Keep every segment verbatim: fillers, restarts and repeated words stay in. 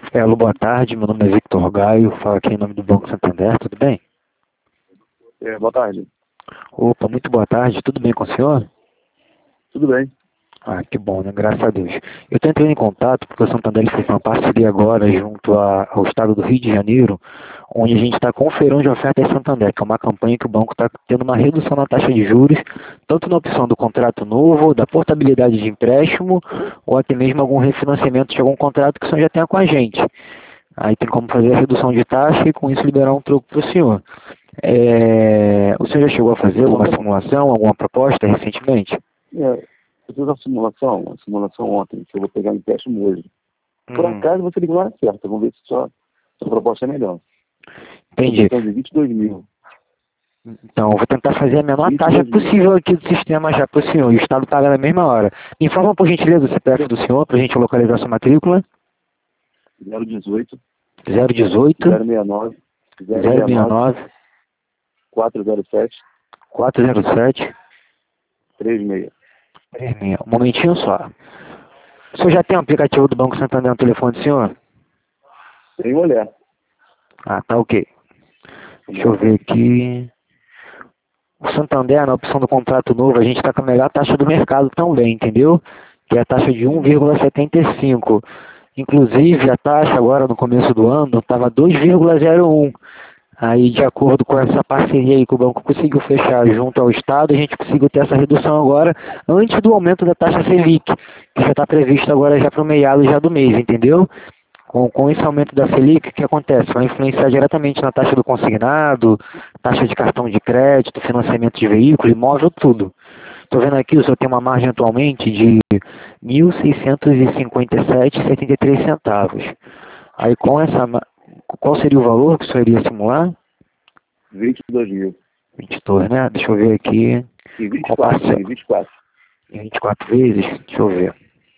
É, alô, boa tarde, meu nome é Victor Gaio, falo aqui em nome do Banco Santander, tudo bem? É, boa tarde. Opa, muito boa tarde, tudo bem com o senhor? Tudo bem? Ah, que bom, né? Graças a Deus. Eu estou entrando em contato porque o Santander fez uma parceria agora junto a- ao estado do Rio de Janeiro, onde a gente está com o Feirão de Ofertas Santander, que é uma campanha que o banco está tendo uma redução na taxa de juros, tanto na opção do contrato novo, da portabilidade de empréstimo, ou até mesmo algum refinanciamento de algum contrato que o senhor já tenha com a gente. Aí tem como fazer a redução de taxa e com isso liberar um troco para o senhor. É, o senhor já chegou a fazer alguma simulação, alguma proposta recentemente? É, eu fiz uma simulação, uma simulação ontem, que eu vou pegar empréstimo hoje. Por Hum, acaso você ligou na hora certa, vamos ver se sua, sua proposta é melhor. É entendi. questão de vinte e dois mil. Então, eu vou tentar fazer a menor taxa vinte e dois mil. possível aqui do sistema já para o senhor. E o Estado paga na mesma hora. Me informa, por gentileza, o C P F do senhor, para a gente localizar sua matrícula. zero dezoito, zero dezoito, zero sessenta e nove, zero zero sessenta e sessenta e nove, nove, quatrocentos e sete, quatrocentos e sete, trinta e seis. três seis. Um momentinho só. O senhor já tem o aplicativo do Banco Santander no telefone do senhor? Tem mulher. Ah, tá ok. Deixa eu ver aqui. O Santander, na opção do contrato novo, a gente está com a melhor taxa do mercado também, entendeu? Que é a taxa de um vírgula setenta e cinco. Inclusive, a taxa agora no começo do ano estava dois vírgula zero um. Aí, de acordo com essa parceria aí que o banco conseguiu fechar junto ao Estado, a gente conseguiu ter essa redução agora antes do aumento da taxa Selic, que já está previsto agora já para o meado já do mês, entendeu? Com, com esse aumento da Selic, o que acontece? Vai influenciar diretamente na taxa do consignado, taxa de cartão de crédito, financiamento de veículo, imóvel, tudo. Estou vendo aqui, o senhor tem uma margem atualmente de mil seiscentos e cinquenta e sete vírgula setenta e três centavos. Aí com essa, ma- qual seria o valor que o senhor iria simular? vinte e dois mil. vinte e dois, né? Deixa eu ver aqui. E Qual vinte e quatro, parcela? em vinte e quatro. Em vinte e quatro vezes? Deixa eu ver.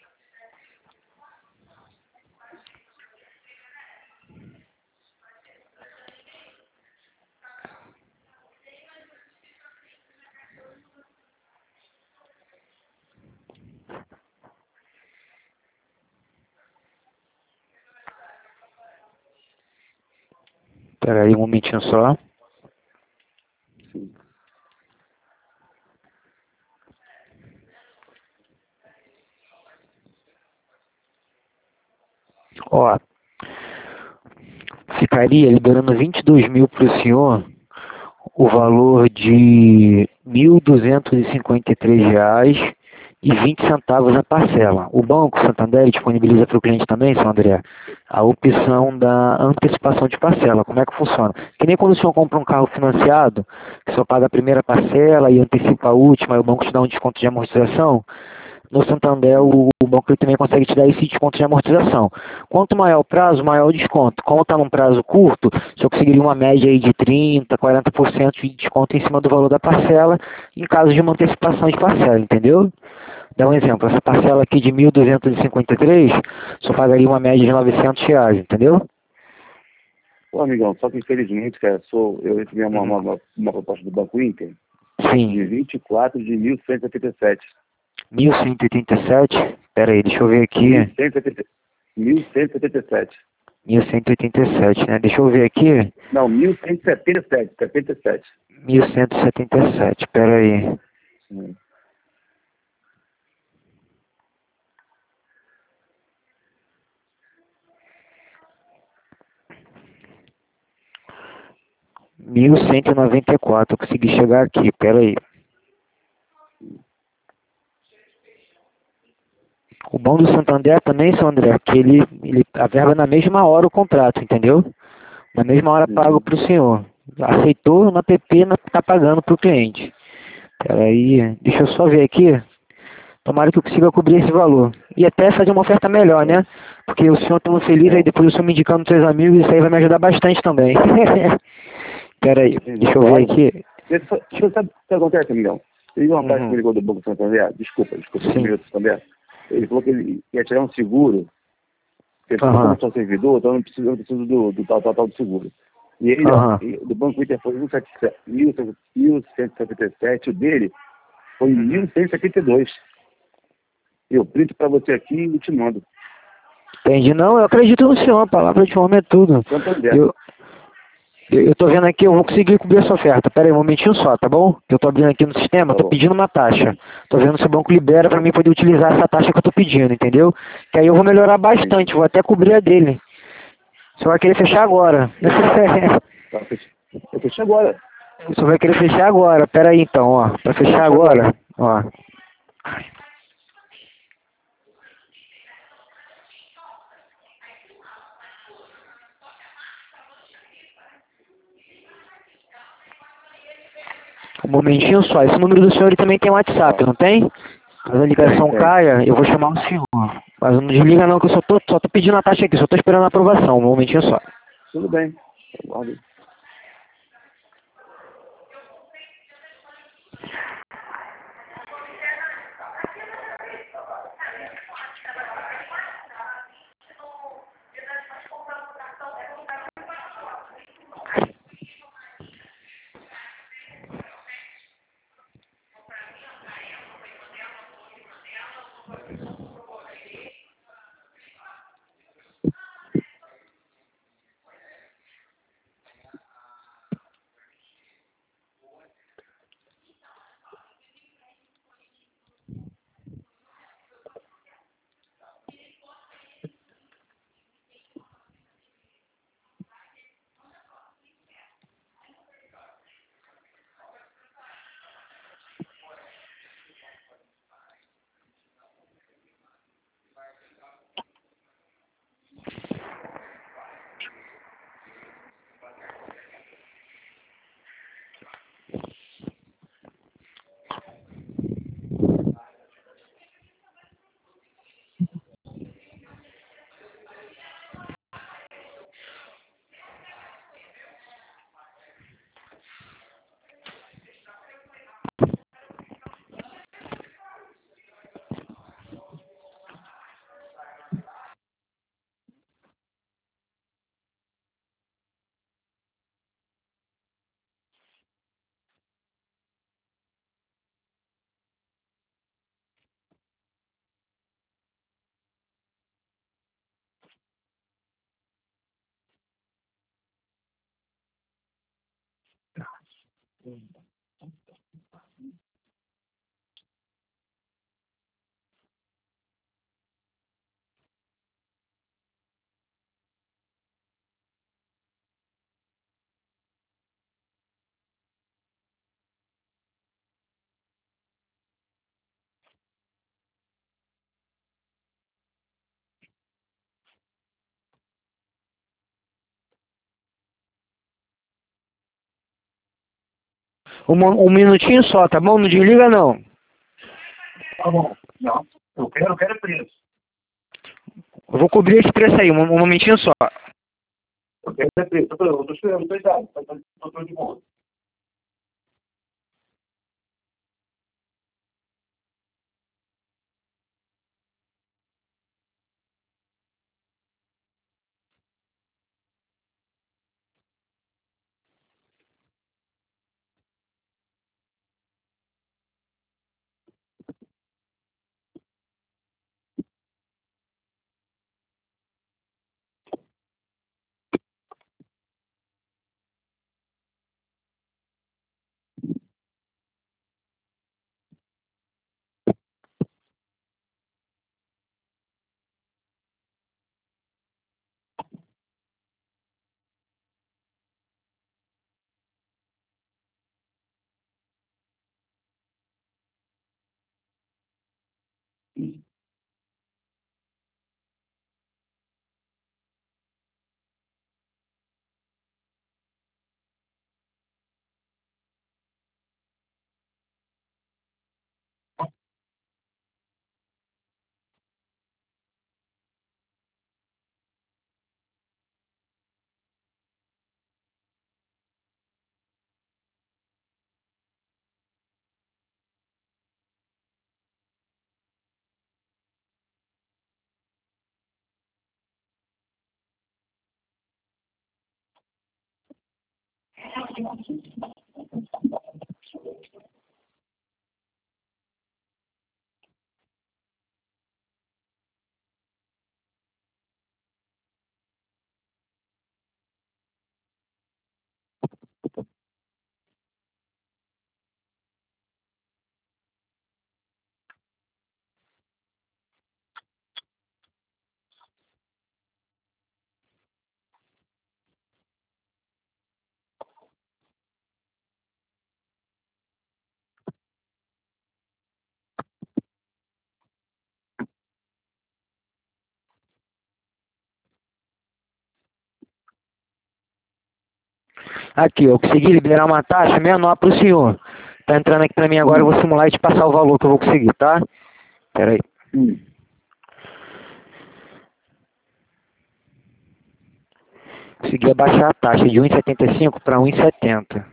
Espera aí um momentinho só. Sim. Ó, ficaria liberando vinte e dois mil para o senhor, o valor de mil duzentos e cinquenta e três reais e vinte centavos a parcela. O Banco Santander disponibiliza para o cliente também, seu André, a opção da antecipação de parcela. Como é que funciona? Que nem quando o senhor compra um carro financiado, que só paga a primeira parcela e antecipa a última, e o banco te dá um desconto de amortização. No Santander, o, o banco ele também consegue te dar esse desconto de amortização. Quanto maior o prazo, maior o desconto. Como está num prazo curto, você conseguiria uma média aí de trinta, quarenta por cento de desconto em cima do valor da parcela, em caso de uma antecipação de parcela, entendeu? Dá um exemplo, essa parcela aqui de mil duzentos e cinquenta e três, só pagaria uma média de novecentos reais, entendeu? Ô, amigão, só que infelizmente, cara, sou, eu recebi uma, Uhum. uma, uma proposta do Banco Inter Sim, de vinte e quatro de mil cento e setenta e sete. mil cento e oitenta e sete, pera aí, deixa eu ver aqui, mil cento e setenta mil cento e setenta e sete. mil cento e oitenta e sete, né? Deixa eu ver aqui, Não, mil cento e setenta e sete. setenta e sete. mil cento e setenta e sete, pera aí. Hum. mil cento e noventa e quatro, eu consegui chegar aqui, pera aí. O bom do Santander também, seu André, é que ele, ele a verba na mesma hora o contrato, entendeu? Na mesma hora pago Uhum. para o senhor. Aceitou na P P, está pagando para o cliente. Peraí, deixa eu só ver aqui. Tomara que eu consiga cobrir esse valor. E até fazer uma oferta melhor, É. né? Porque o senhor estando feliz, aí É. depois o senhor me indicando seus amigos, isso aí vai me ajudar bastante também. Peraí, deixa eu ver Pode. aqui. Você você sabe o que acontece, amigão? Teve um rapaz que me Uhum. ligou do Banco Santander, desculpa, desculpa, que me Sim. ligou do Santander. Ele falou que ele ia tirar um seguro, porque como Aham. eu sou servidor, então eu não preciso, eu não preciso do, do tal, tal, tal do seguro. E ele, ó, Aham. e- do Banco Inter foi mil cento e setenta e sete, o dele foi Uhum. mil cento e setenta e dois. Eu printo para você aqui e te mando. Entendi. Não, eu acredito no senhor, a palavra de homem é tudo. Santander. Eu, eu, eu tô vendo aqui, eu vou conseguir cobrir essa oferta. Pera aí, um momentinho só, tá bom? Eu tô abrindo aqui no sistema, Tá tô bom. pedindo uma taxa. Tô vendo se o banco libera pra mim poder utilizar essa taxa que eu tô pedindo, entendeu? Que aí eu vou melhorar bastante, vou até cobrir a dele. O senhor vai querer fechar agora. Tá, fech- eu fechei agora. O senhor vai querer fechar agora. Pera aí então, ó. Pra fechar agora, ó. Um momentinho só. Esse número do senhor ele também tem WhatsApp, não tem? Caso a ligação Tem, tem. caia, eu vou chamar o senhor. Mas não desliga não, que eu só tô, só tô pedindo a taxa aqui, só tô esperando a aprovação. Um momentinho só. Tudo bem. Aguardo. Um, mo- um minutinho só, tá bom? Não desliga não. Tá bom. Não. Eu quero, eu quero preço. Eu vou cobrir esse preço aí, um, um momentinho só. Eu quero preço. Eu tô eu tô esperando, cuidado. Tô, tô, tô, tô de boa. Aqui, eu consegui liberar uma taxa menor para o senhor. Tá entrando aqui para mim agora, eu vou simular e te passar o valor que eu vou conseguir, tá? Pera aí. Hum. Consegui abaixar a taxa de um vírgula setenta e cinco para um vírgula setenta.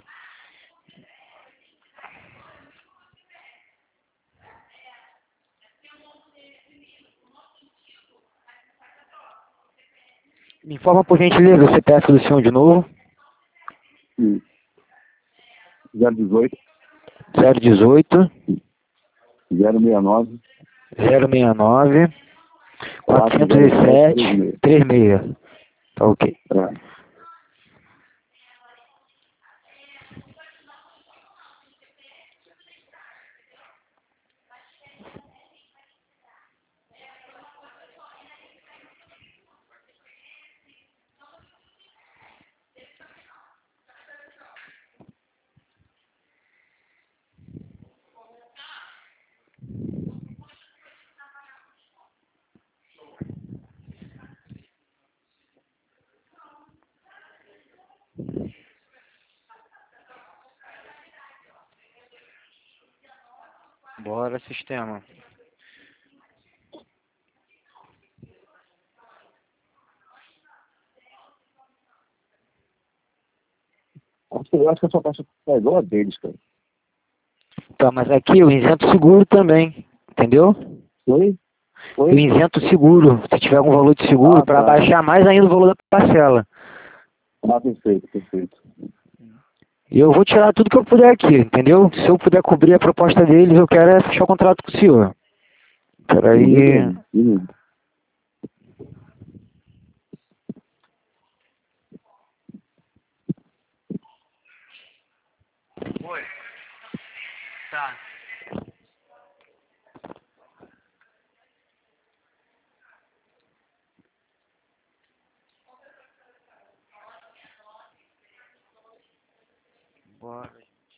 Me informa por gentileza o C P F do senhor de novo. Hum. zero dezoito, zero dezoito, zero sessenta e nove, zero sessenta e nove, quatrocentos e sete, trinta e seis. Tá ok. É. Bora, sistema. Eu acho que a sua taxa é igual a deles, cara. Tá, mas aqui eu isento seguro também, entendeu? Oi? Oi? Eu isento seguro, se tiver algum valor de seguro, Ah, para tá. baixar mais ainda o valor da parcela. Ah, perfeito, perfeito. E eu vou tirar tudo que eu puder aqui, entendeu? Se eu puder cobrir a proposta deles, eu quero é fechar o contrato com o senhor. Peraí. Beleza, beleza. Oi. Tá. Bora.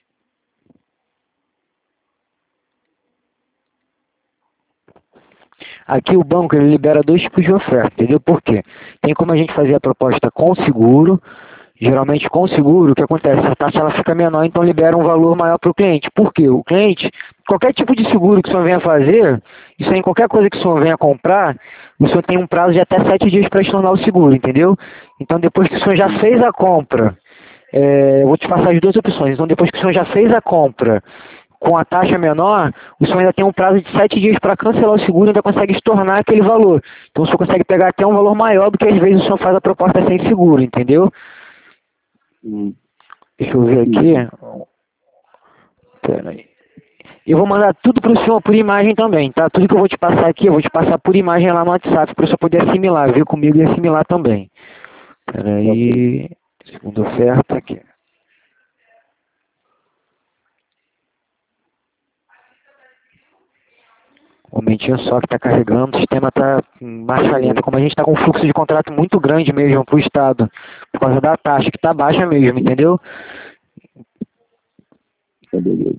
Aqui o banco ele libera dois tipos de oferta, entendeu? Por quê? Tem como a gente fazer a proposta com seguro. Geralmente com seguro, o que acontece? A taxa ela fica menor, então libera um valor maior para o cliente. Por quê? O cliente, qualquer tipo de seguro que o senhor venha fazer, isso aí, qualquer coisa que o senhor venha comprar, o senhor tem um prazo de até sete dias para estornar o seguro, entendeu? Então depois que o senhor já fez a compra, é, eu vou te passar as duas opções. Então depois que o senhor já fez a compra com a taxa menor, o senhor ainda tem um prazo de sete dias para cancelar o seguro e ainda consegue estornar aquele valor. Então o senhor consegue pegar até um valor maior do que às vezes o senhor faz a proposta sem seguro, entendeu? Hum. Deixa eu ver aqui. Pera aí. Eu vou mandar tudo para o senhor por imagem também, tá? Tudo que eu vou te passar aqui, eu vou te passar por imagem lá no WhatsApp para o senhor poder assimilar, ver comigo e assimilar também. Pera aí. Segunda oferta aqui. Um momentinho só que está carregando, o sistema está em baixa lenta, como a gente está com um fluxo de contrato muito grande mesmo para o Estado, por causa da taxa que está baixa mesmo, entendeu? Tá, beleza.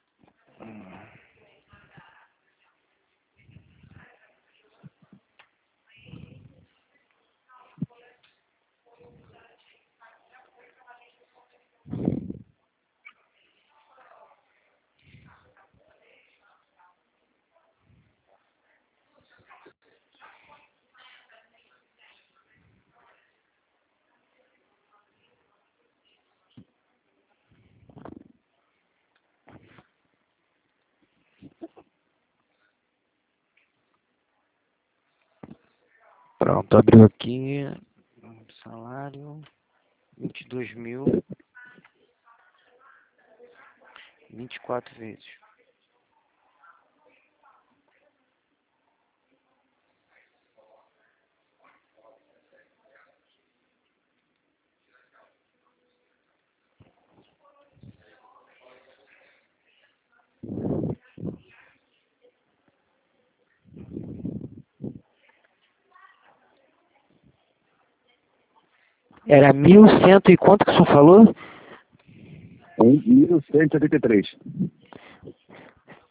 Pronto, abriu aqui. Salário, vinte e dois mil, vinte e quatro vezes. Era mil cento e quanto que o senhor falou? mil cento e oitenta e três.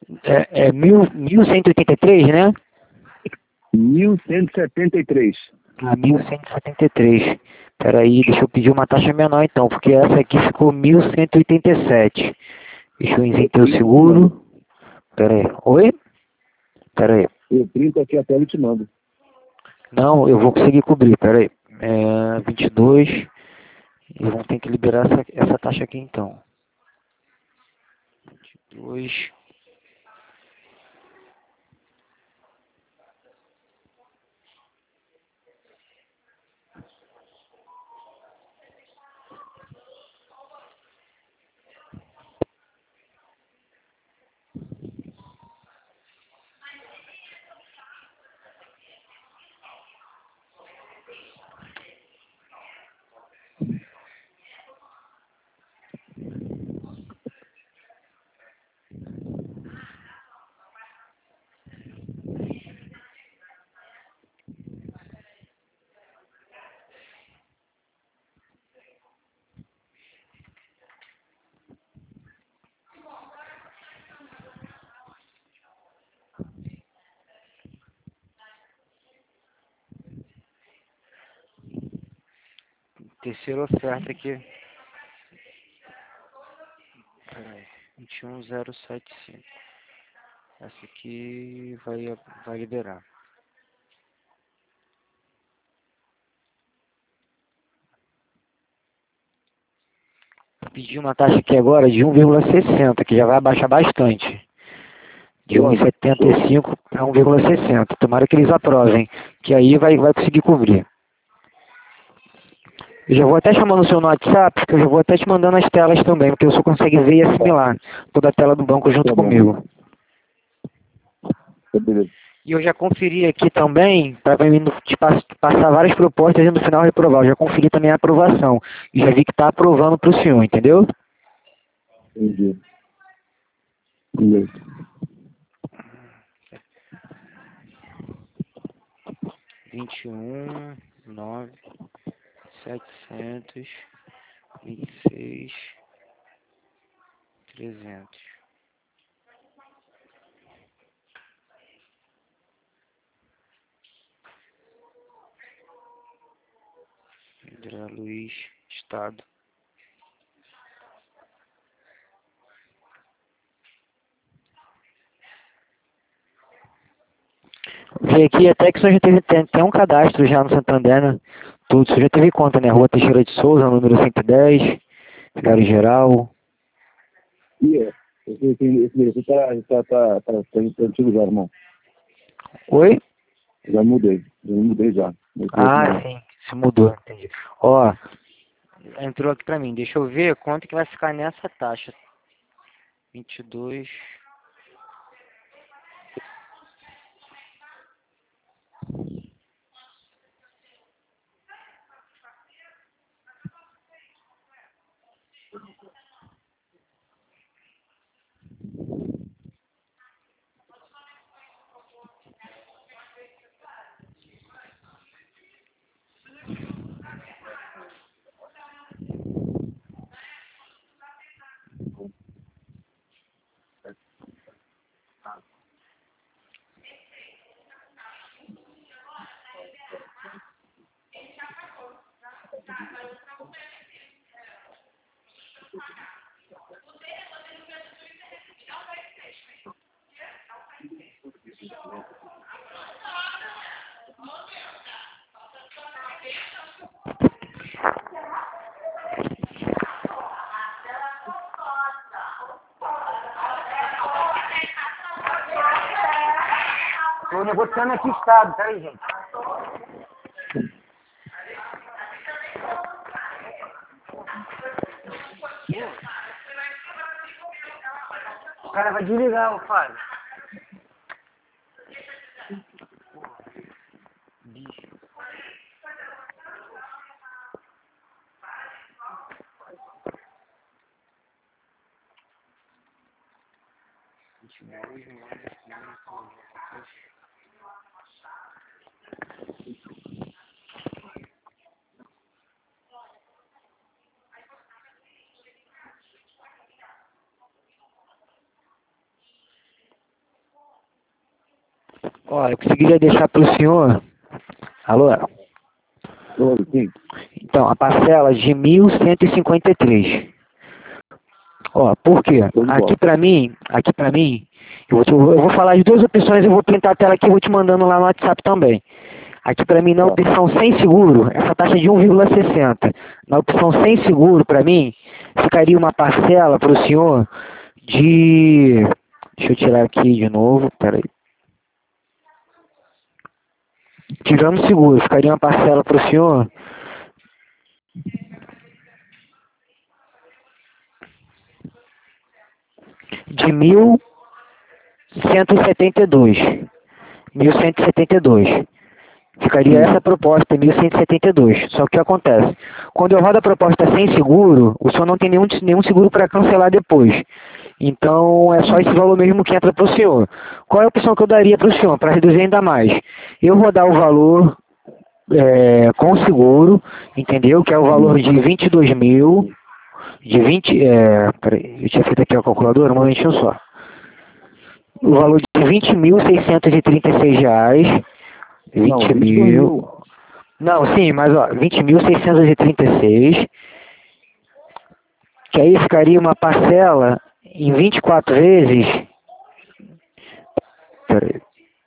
É, é mil, mil cento e oitenta e três, né? mil cento e setenta e três. a mil cento e setenta e três. Espera aí, deixa eu pedir uma taxa menor então, porque essa aqui ficou mil cento e oitenta e sete. Deixa eu inventar o seguro. Espera aí. Oi? Espera aí. Eu printo aqui até ele te mando. Não, eu vou conseguir cobrir, espera aí. É, vinte e dois. E vamos ter que liberar essa, essa taxa aqui então. vinte e dois. Terceira oferta aqui. Peraí. vinte e um zero sete cinco. Essa aqui vai, vai liberar. Pedi uma taxa aqui agora de um vírgula sessenta, que já vai abaixar bastante. De um vírgula setenta e cinco para um vírgula sessenta. Tomara que eles aprovem, que aí vai, vai conseguir cobrir. Eu já vou até chamando o seu no WhatsApp, porque eu já vou até te mandando as telas também, porque você consegue ver e assimilar toda a tela do banco junto Tá bom. comigo. Beleza. E eu já conferi aqui também, para te pass- passar várias propostas e no final reprovar. Eu já conferi também a aprovação. E já vi que está aprovando para o senhor, entendeu? Entendi. Beleza. vinte e um, nove, setecentos, vinte e seis, trezentos. André Luiz, Estado. Vi aqui até que o senhor já teve, tem, tem um cadastro já no Santander, né? Tudo, o senhor já teve conta, né? Rua Teixeira de Souza, número cento e dez, Vigário Geral. E é. Esse, esse, esse esse tá, tá, tá, tá, tá antigo já, irmão. Oi? Já mudei. Já mudei já. Ah, sim, se mudou, entendi. Ó, entrou aqui pra mim, deixa eu ver quanto que vai ficar nessa taxa. vinte e dois. Tô negociando aqui Estado, peraí, gente. O cara vai desligar, ô Fábio. Bicho. vinte e dois, nove, Ó, eu conseguiria deixar pro senhor. Alô? Sim. Então, a parcela de mil cento e cinquenta e três. Ó, por quê? Aqui pra mim, aqui pra mim, eu vou, te- eu vou falar as duas opções, eu vou printar a tela aqui e vou te mandando lá no WhatsApp também. Aqui pra mim, na opção sem seguro, essa taxa é de um vírgula sessenta. Na opção sem seguro, pra mim, ficaria uma parcela pro senhor de... Deixa eu tirar aqui de novo, peraí. Tirando o seguro, ficaria uma parcela pro senhor de mil cento e setenta e dois. mil cento e setenta e dois. Ficaria essa proposta, mil cento e setenta e dois. Só que o que acontece? Quando eu rodo a proposta sem seguro, o senhor não tem nenhum, nenhum seguro para cancelar depois. Então é só esse valor mesmo que entra para o senhor. Qual é a opção que eu daria para o senhor, para reduzir ainda mais? Eu rodar o valor é, com seguro, entendeu? Que é o valor de vinte e dois mil, de vinte, é, peraí, eu tinha feito aqui a calculadora, um momentinho só. O valor de vinte mil seiscentos e trinta e seis reais. vinte mil. Não, sim, mas ó, vinte mil seiscentos e trinta e seis. Que aí ficaria uma parcela em vinte e quatro vezes. Peraí.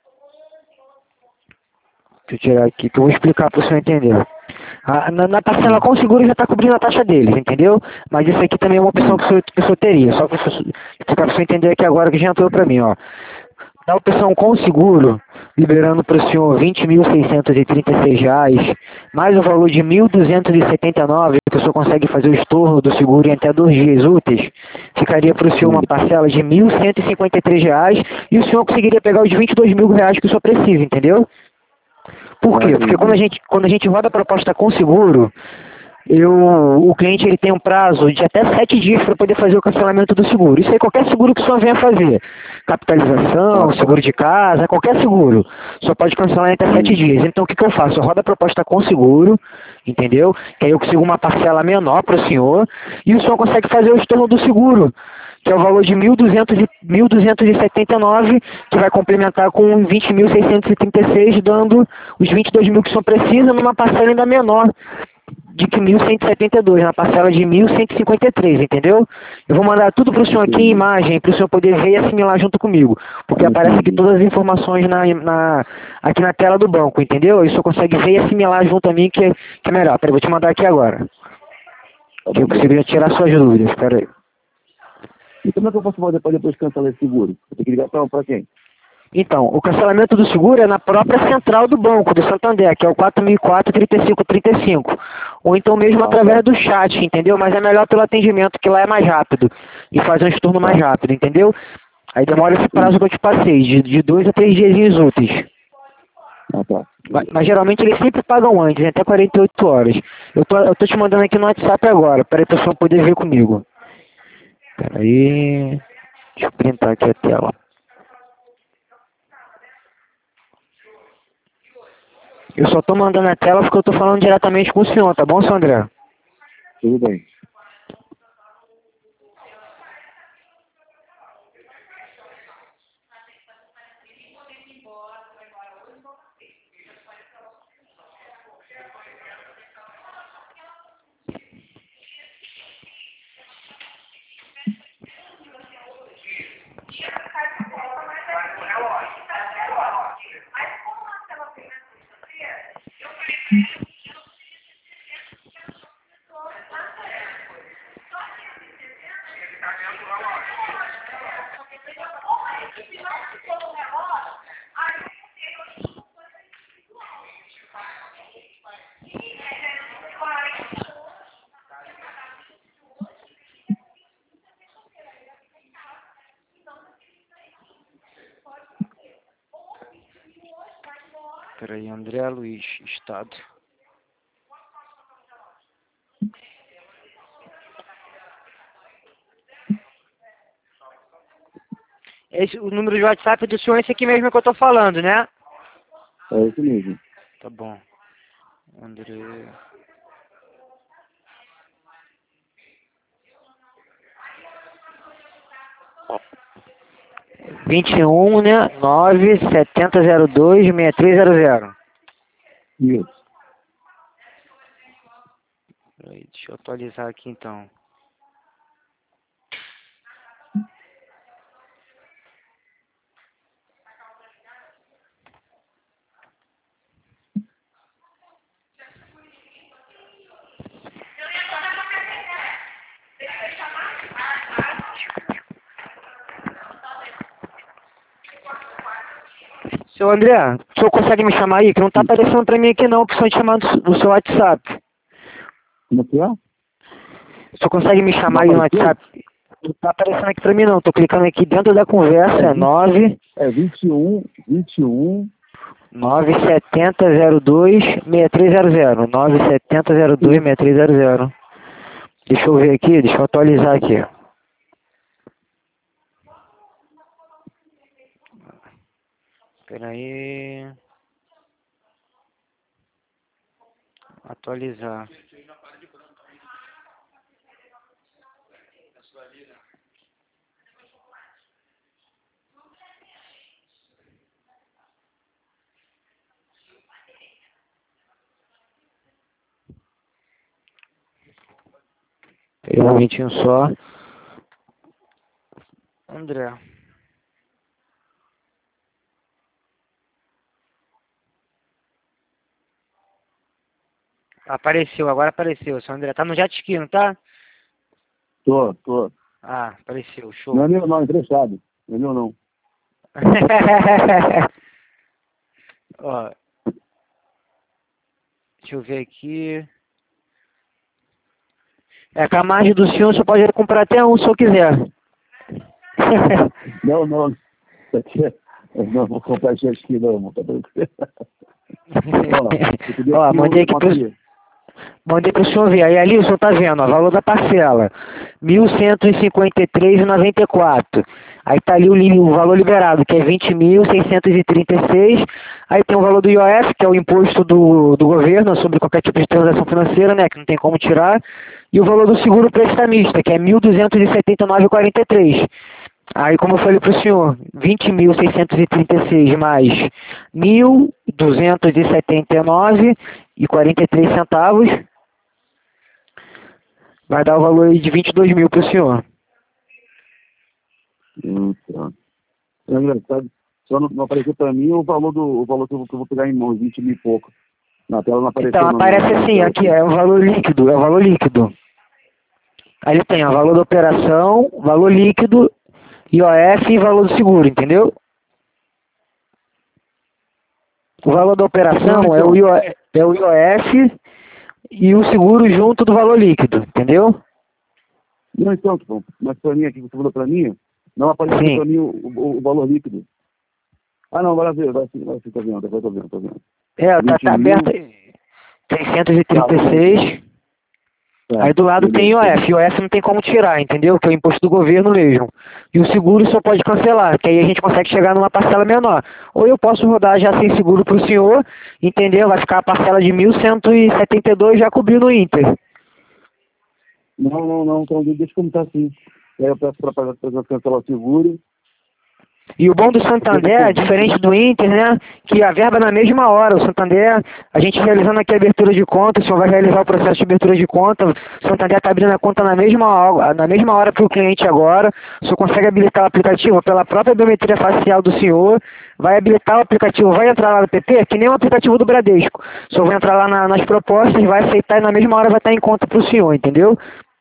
Deixa eu tirar aqui, que eu vou explicar para o senhor entender. Ah, na, na parcela com seguro já está cobrindo a taxa deles, entendeu? Mas isso aqui também é uma opção que o senhor, que o senhor teria. Só para o senhor entender aqui agora que já entrou para mim, ó. Na opção com seguro, liberando para o senhor vinte mil seiscentos e trinta e seis reais, mais o valor de mil duzentos e setenta e nove, que o senhor consegue fazer o estorno do seguro em até dois dias úteis, ficaria para o senhor uma parcela de mil cento e cinquenta e três reais e o senhor conseguiria pegar os vinte e dois mil reais que o senhor precisa, entendeu? Por quê? Porque quando a gente, quando a gente roda a proposta com seguro, eu, o cliente ele tem um prazo de até sete dias para poder fazer o cancelamento do seguro. Isso aí qualquer seguro que o senhor venha fazer. Capitalização, seguro de casa, qualquer seguro. Só pode cancelar em até sete dias. Então o que, que eu faço? Eu rodo a proposta com seguro, entendeu? Que aí eu consigo uma parcela menor para o senhor e o senhor consegue fazer o estorno do seguro, que é o valor de mil duzentos e setenta e nove, que vai complementar com vinte mil seiscentos e trinta e seis, dando os vinte e dois mil que o senhor precisa numa parcela ainda menor de que mil cento e setenta e dois, na parcela de mil cento e cinquenta e três, entendeu? Eu vou mandar tudo para o senhor aqui em imagem, para o senhor poder ver e assimilar junto comigo, porque aparece aqui todas as informações na, na, aqui na tela do banco, entendeu? Aí o senhor consegue ver e assimilar junto a mim, que, que é melhor. Peraí, vou te mandar aqui agora, que eu conseguiria tirar suas dúvidas, peraí. E como é que eu posso fazer para depois cancelar esse seguro? Eu tenho que ligar para quem? Então, o cancelamento do seguro é na própria central do banco, do Santander, que é o quatro mil e quatro, trinta e cinco trinta e cinco. Ou então mesmo através do chat, entendeu? Mas é melhor pelo atendimento, que lá é mais rápido. E faz um estorno mais rápido, entendeu? Aí demora esse prazo que eu te passei, de, de dois a três dias úteis. Ah, tá. Mas, mas geralmente eles sempre pagam antes, até quarenta e oito horas. Eu tô, eu tô te mandando aqui no WhatsApp agora, para a pessoa poder ver comigo. Peraí. Deixa eu printar aqui a tela. Eu só tô mandando a tela porque eu tô falando diretamente com o senhor, tá bom, senhor André? Tudo bem. Peraí, André Luiz, Estado. Esse, o número de WhatsApp do senhor é esse aqui mesmo que eu tô falando, né? É isso mesmo. Tá bom. André... vinte e um, né? nove sete zero zero dois seis três zero zero. Isso. Peraí, deixa eu atualizar aqui então. Seu André, o senhor consegue me chamar aí? Que não tá aparecendo pra mim aqui não, que o senhor te chamando do seu WhatsApp. Como é que é? O senhor consegue me chamar aí no WhatsApp? Não tá aparecendo aqui pra mim não, tô clicando aqui dentro da conversa, é nove... É vinte e um, vinte e um... nove sete zero zero dois seis três zero zero. nove sete zero dois seis três zero zero. Deixa eu ver aqui, deixa eu atualizar aqui. Espera aí. Atualizar. Peraí um momentinho só. André. Apareceu, agora apareceu. Seu André tá no jet ski, não tá? Tô, tô. Ah, apareceu, show. Não é meu não, emprestado. Não é meu não. Ó. Deixa eu ver aqui. É, com a margem do senhor, você pode comprar até um se eu quiser. Não, não. Isso aqui é... Eu não vou comprar jet ski não, irmão. Tá tranquilo. Ó, Ó, mandei aqui pro, mandei pro senhor ver. Aí ali o senhor tá vendo, ó, valor da parcela, mil cento e cinquenta e três reais e noventa e quatro centavos. Aí tá ali o, li- o valor liberado, que é vinte mil seiscentos e trinta e seis. Aí tem o valor do I O F, que é o imposto do, do governo sobre qualquer tipo de transação financeira, né, que não tem como tirar. E o valor do seguro prestamista, que é mil duzentos e setenta e nove reais e quarenta e três centavos. Aí, como eu falei para o senhor, vinte mil seiscentos e trinta e seis mais mil duzentos e setenta e nove reais e quarenta e três centavos vai dar o valor aí de vinte e dois mil para o senhor. Hum, tá. É engraçado. Só não, não apareceu para mim o valor do o valor que eu, que eu vou pegar em mãos, vinte mil e pouco. Na tela não apareceu. Então, não, aparece não, assim, não, aqui é o valor líquido, é o valor líquido. Aí ele tem o valor da operação, valor líquido, I O F e valor do seguro, entendeu? O valor da operação não, é, o então, I O F, é o I O F e o seguro junto do valor líquido, entendeu? não, então, tipo, mas para mim aqui, você falou para mim, não apareceu Sim. para mim o, o, o valor líquido. Ah, não, agora veio, vai sim, vai sim, tá vendo, agora tô vendo, tô vendo. É, tá, tá mil, aberto trezentos e trinta e seis. tá, Aí do lado tem I O F. I O F não tem como tirar, entendeu? Que é o imposto do governo mesmo. E o seguro só pode cancelar, que aí a gente consegue chegar numa parcela menor. Ou eu posso rodar já sem seguro para o senhor, entendeu? Vai ficar a parcela de mil cento e setenta e dois já cobrindo o Inter. Não, não, não, então deixa como tá assim. Aí eu peço para cancelar o seguro. E o bom do Santander, é diferente do Inter, né? Que a verba na mesma hora. O Santander, a gente realizando aqui a abertura de conta, o senhor vai realizar o processo de abertura de conta, o Santander está abrindo a conta na mesma hora, na mesma hora para o cliente agora. O senhor consegue habilitar o aplicativo pela própria biometria facial do senhor, vai habilitar o aplicativo, vai entrar lá no P P, que nem o aplicativo do Bradesco. O senhor vai entrar lá na, nas propostas, vai aceitar e na mesma hora vai estar em conta para o senhor, entendeu?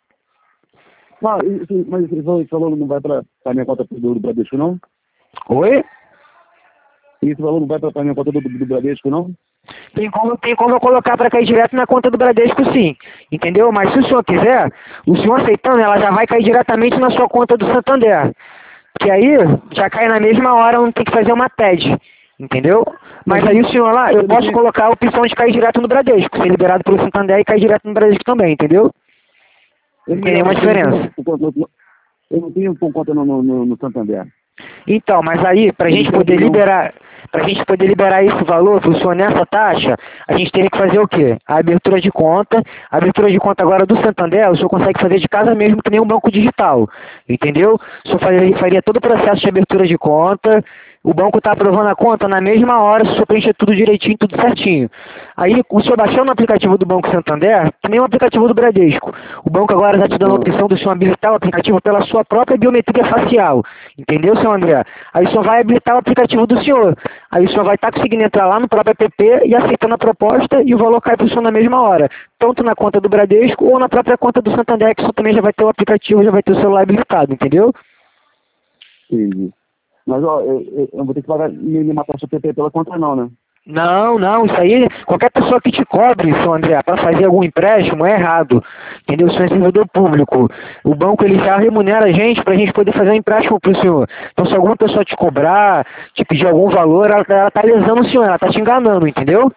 Ah, isso, mas esse valor, esse valor não vai para a minha conta do, do Bradesco, não? Oi? Esse valor não vai para a minha conta do, do, do Bradesco, não? Tem como, tem como eu colocar para cair direto na conta do Bradesco, sim. Entendeu? Mas se o senhor quiser, o senhor aceitando, ela já vai cair diretamente na sua conta do Santander. Que aí já cai na mesma hora, não tem que fazer uma T E D. Entendeu? Mas aí o senhor lá, eu posso colocar a opção de cair direto no Bradesco. Ser liberado pelo Santander e cair direto no Bradesco também, entendeu? Não tem nenhuma diferença. Eu não tenho conta no, no, no Santander. Então, mas aí, para a gente poder liberar, para a gente poder liberar esse valor, para o senhor nessa taxa, a gente teria que fazer o quê? A abertura de conta. A abertura de conta agora do Santander, o senhor consegue fazer de casa mesmo, que nem um banco digital, entendeu? O senhor faria, faria todo o processo de abertura de conta, O banco está aprovando a conta na mesma hora, se o senhor preencher tudo direitinho, tudo certinho. Aí o senhor baixou no aplicativo do Banco Santander, que nem o aplicativo do Bradesco. O banco agora está te dando a opção do senhor habilitar o aplicativo pela sua própria biometria facial. Entendeu, senhor André? Aí o senhor vai habilitar o aplicativo do senhor. Aí o senhor vai estar conseguindo entrar lá no próprio app e aceitando a proposta e o valor cai para o senhor na mesma hora. Tanto na conta do Bradesco ou na própria conta do Santander, que o senhor também já vai ter o aplicativo, já vai ter o celular habilitado, entendeu? Entendi. Mas, ó, eu, eu, eu vou ter que pagar nenhuma taxa P P pela conta não, né? Não, não, isso aí, qualquer pessoa que te cobre, seu André, para fazer algum empréstimo é errado, entendeu? Isso é servidor público. O banco, ele já remunera a gente para a gente poder fazer um empréstimo para o senhor. Então, se alguma pessoa te cobrar, te pedir algum valor, ela, ela tá lesando o senhor, ela tá te enganando, entendeu?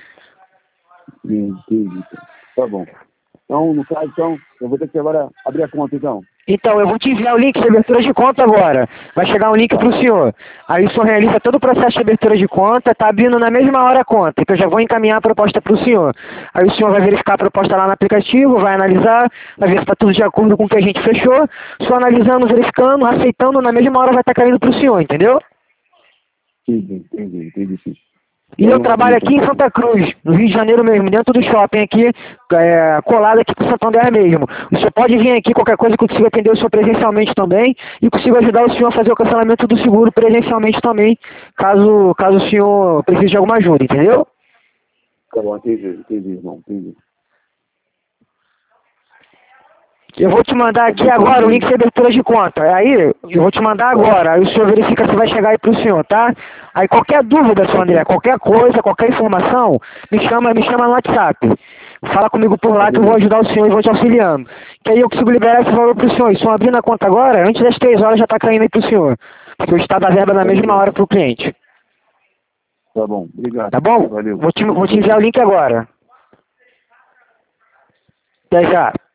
Entendi. Tá bom. Então, no caso, então, eu vou ter que agora abrir a conta, então. Então, eu vou te enviar o link de abertura de conta agora. Vai chegar um link para o senhor. Aí o senhor realiza todo o processo de abertura de conta, tá abrindo na mesma hora a conta, que eu já vou encaminhar a proposta para o senhor. Aí o senhor vai verificar a proposta lá no aplicativo, vai analisar, vai ver se está tudo de acordo com o que a gente fechou. Só analisando, verificando, aceitando, na mesma hora vai estar caindo para o senhor, entendeu? Entendi, entendi, entendi sim. E eu trabalho aqui em Santa Cruz, no Rio de Janeiro mesmo, dentro do shopping aqui, é, colado aqui com o Santander mesmo. O senhor pode vir aqui, qualquer coisa que eu consiga atender o senhor presencialmente também, e consigo ajudar o senhor a fazer o cancelamento do seguro presencialmente também, caso, caso o senhor precise de alguma ajuda, entendeu? Tá bom, entendi, entendi, irmão, entendi. Eu vou te mandar aqui agora o link de abertura de conta. Aí, eu vou te mandar agora. Aí o senhor verifica se vai chegar aí pro senhor, tá? Aí qualquer dúvida, senhor André, qualquer coisa, qualquer informação, me chama, me chama no WhatsApp. Fala comigo por lá que eu vou ajudar o senhor e vou te auxiliando. Que aí eu consigo liberar esse valor pro senhor. E se eu abrir na conta agora, antes das três horas já tá caindo aí pro senhor. Porque o estado da verba na mesma hora pro cliente. Tá bom, obrigado. Tá bom? Valeu. Vou te, vou te enviar o link agora. Até já.